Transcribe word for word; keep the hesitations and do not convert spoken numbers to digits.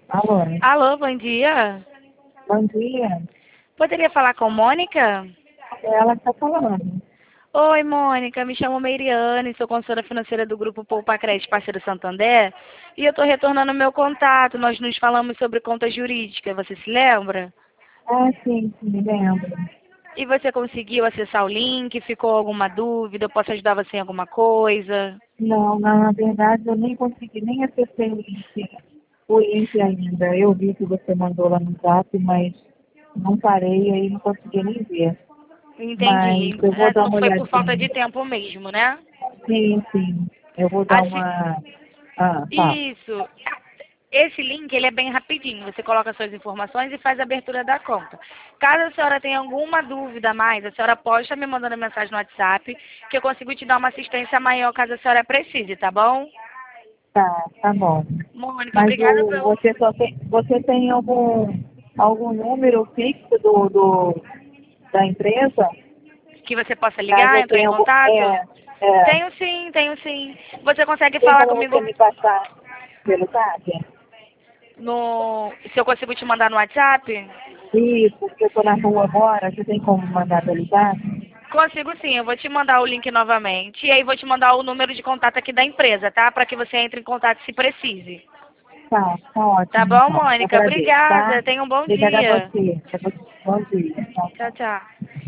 Alô, Alô, bom dia. bom dia. Poderia falar com Mônica? É ela que está falando. Oi, Mônica. Me chamo Meiriane, sou consultora financeira do Grupo Poupa Crédito Parceiro Santander. E eu estou retornando meu contato. Nós nos falamos sobre conta jurídica. Você se lembra? Ah, sim, sim, me lembro. E você conseguiu acessar o link? Ficou alguma dúvida? Eu posso ajudar você em alguma coisa? Não, na verdade eu nem consegui, nem acessei o link, o link ainda. Eu vi que você mandou lá no zap, mas não parei aí, não consegui nem ver. Entendi. Mas eu vou dar Então uma foi por falta olhadinha. de tempo mesmo, né? Sim, sim. Eu vou dar Assim, uma. Ah, tá. isso. Esse link, ele é bem rapidinho. Você coloca suas informações e faz a abertura da conta. Caso a senhora tenha alguma dúvida a mais, a senhora pode estar me mandando mensagem no WhatsApp, que eu consigo te dar uma assistência maior caso a senhora precise, tá bom? Tá, tá bom. Mônica, Mas obrigada o, pelo você só tem, você tem algum, algum número fixo do, do, da empresa? que você possa Caso ligar, eu entrar em tenha algum. contato. É, é. Tenho sim, tenho sim. Você consegue Tem falar como comigo você me passar pelo zap? no... Se eu consigo te mandar no WhatsApp? Isso, porque eu estou na rua agora, você tem como mandar pelo zap? Consigo sim, eu vou te mandar o link novamente. E aí vou te mandar o número de contato aqui da empresa, tá? Para que você entre em contato se precise. Tá, tá Tá ótimo bom, então. Mônica? Agradeço, tá? Obrigada. Tenha um bom Obrigada a dia. você. Bom dia. Tchau, Tchau, tchau. tchau.